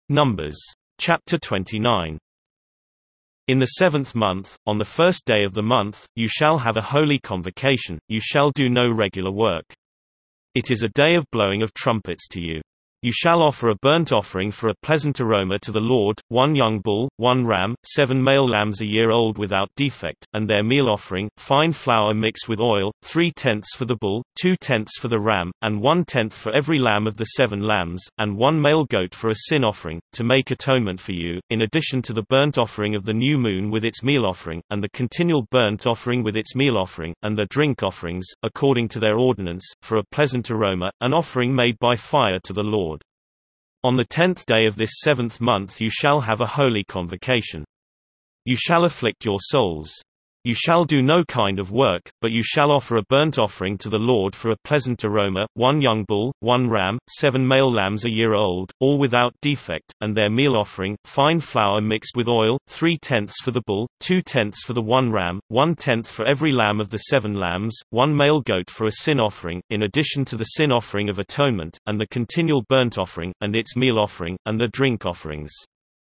Numbers. Chapter 29. In the 7th month, on the 1st day of the month, you shall have a holy convocation, you shall do no regular work. It is a day of blowing of trumpets to you. You shall offer a burnt offering for a pleasant aroma to the Lord, 1 young bull, 1 ram, 7 male lambs a year old without defect, and their meal offering, fine flour mixed with oil, 3/10 for the bull, 2/10 for the ram, and 1/10 for every lamb of the 7 lambs, and 1 male goat for a sin offering, to make atonement for you, in addition to the burnt offering of the new moon with its meal offering, and the continual burnt offering with its meal offering, and the drink offerings, according to their ordinance, for a pleasant aroma, an offering made by fire to the Lord. On the 10th day of this 7th month you shall have a holy convocation. You shall afflict your souls. You shall do no kind of work, but you shall offer a burnt offering to the Lord for a pleasant aroma, 1 young bull, 1 ram, 7 male lambs a year old, all without defect, and their meal offering, fine flour mixed with oil, 3/10 for the bull, 2/10 for the 1 ram, 1/10 for every lamb of the 7 lambs, 1 male goat for a sin offering, in addition to the sin offering of atonement, and the continual burnt offering, and its meal offering, and the drink offerings.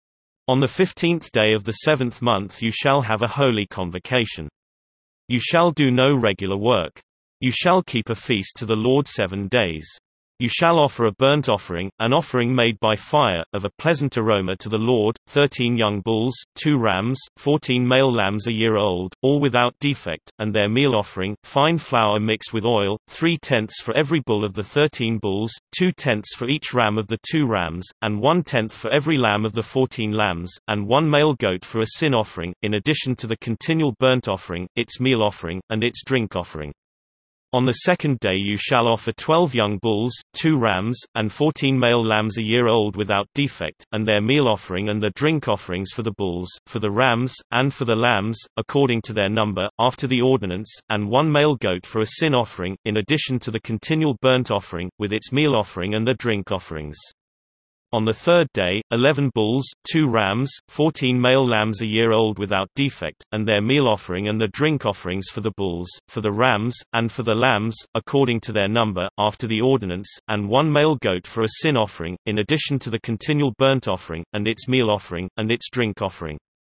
On the 15th day of the 7th month you shall have a holy convocation. You shall do no regular work. You shall keep a feast to the Lord 7 days. You shall offer a burnt offering, an offering made by fire, of a pleasant aroma to the Lord, 13 young bulls, 2 rams, 14 male lambs a year old, all without defect, and their meal offering, fine flour mixed with oil, 3/10 for every bull of the 13 bulls, 2/10 for each ram of the 2 rams, and 1/10 for every lamb of the 14 lambs, and 1 male goat for a sin offering, in addition to the continual burnt offering, its meal offering, and its drink offering. On the 2nd day you shall offer 12 young bulls, 2 rams, and 14 male lambs a year old without defect, and their meal offering and the drink offerings for the bulls, for the rams, and for the lambs, according to their number, after the ordinance, and 1 male goat for a sin offering, in addition to the continual burnt offering, with its meal offering and the drink offerings. On the 3rd day, 11 bulls, 2 rams, 14 male lambs a year old without defect, and their meal offering and the drink offerings for the bulls, for the rams, and for the lambs, according to their number, after the ordinance, and 1 male goat for a sin offering, in addition to the continual burnt offering, and its meal offering, and its drink offering.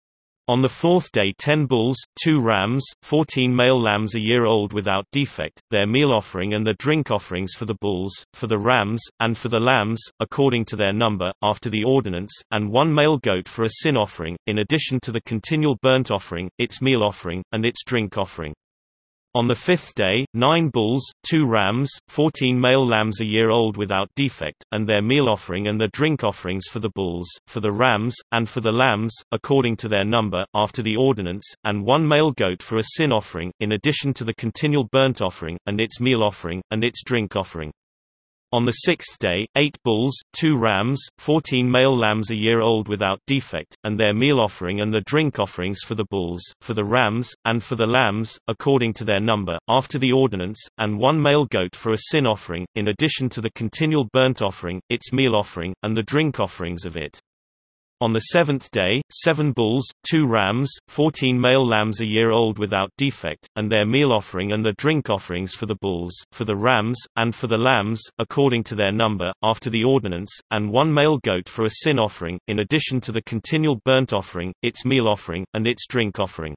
On the 4th day 10 bulls, 2 rams, 14 male lambs a year old without defect, their meal offering and the drink offerings for the bulls, for the rams, and for the lambs, according to their number, after the ordinance, and 1 male goat for a sin offering, in addition to the continual burnt offering, its meal offering, and its drink offering. On the 5th day, 9 bulls, 2 rams, 14 male lambs a year old without defect, and their meal offering and the drink offerings for the bulls, for the rams, and for the lambs, according to their number, after the ordinance, and 1 male goat for a sin offering, in addition to the continual burnt offering, and its meal offering, and its drink offering. On the 6th day, 8 bulls, 2 rams, 14 male lambs a year old without defect, and their meal offering and the drink offerings for the bulls, for the rams, and for the lambs, according to their number, after the ordinance, and 1 male goat for a sin offering, in addition to the continual burnt offering, its meal offering, and the drink offerings of it. On the 7th day, 7 bulls, 2 rams, 14 male lambs a year old without defect, and their meal offering and the drink offerings for the bulls, for the rams, and for the lambs, according to their number, after the ordinance, and 1 male goat for a sin offering, in addition to the continual burnt offering, its meal offering, and its drink offering.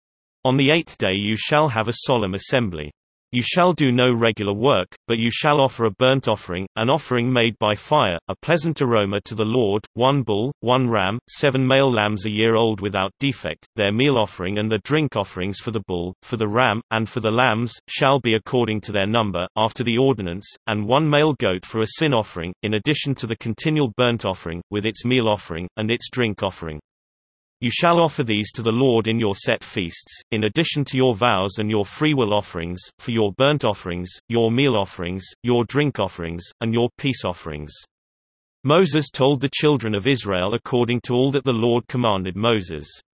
On the 8th day you shall have a solemn assembly. You shall do no regular work, but you shall offer a burnt offering, an offering made by fire, a pleasant aroma to the Lord, 1 bull, 1 ram, 7 male lambs a year old without defect, their meal offering and the drink offerings for the bull, for the ram, and for the lambs, shall be according to their number, after the ordinance, and 1 male goat for a sin offering, in addition to the continual burnt offering, with its meal offering, and its drink offering. You shall offer these to the Lord in your set feasts, in addition to your vows and your freewill offerings, for your burnt offerings, your meal offerings, your drink offerings, and your peace offerings. Moses told the children of Israel according to all that the Lord commanded Moses.